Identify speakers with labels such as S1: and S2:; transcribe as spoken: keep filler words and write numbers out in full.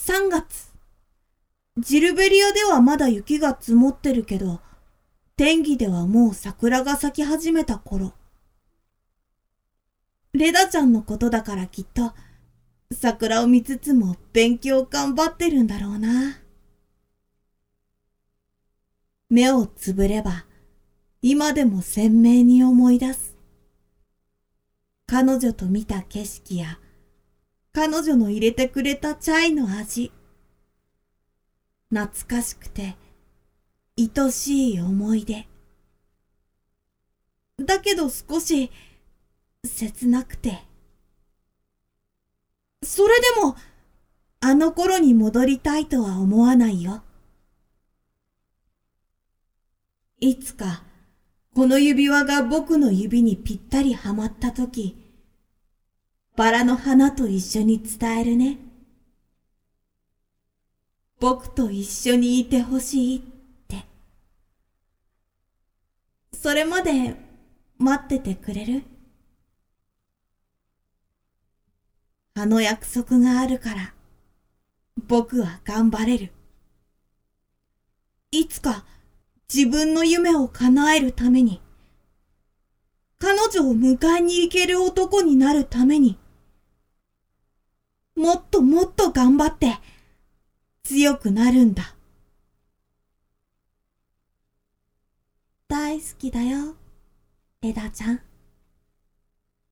S1: さんがつ。ジルベリアではまだ雪が積もってるけど、天気ではもう桜が咲き始めた頃。レダちゃんのことだからきっと、桜を見つつも勉強頑張ってるんだろうな。目をつぶれば、今でも鮮明に思い出す。彼女と見た景色や、彼女の入れてくれたチャイの味。懐かしくて、愛しい思い出。だけど少し、切なくて。それでも、あの頃に戻りたいとは思わないよ。いつか、この指輪が僕の指にぴったりはまったとき、バラの花と一緒に伝えるね。僕と一緒にいてほしいって。それまで待っててくれる？あの約束があるから、僕は頑張れる。いつか自分の夢を叶えるために、彼女を迎えに行ける男になるために、もっともっと頑張って強くなるんだ。大好きだよ、レダちゃん。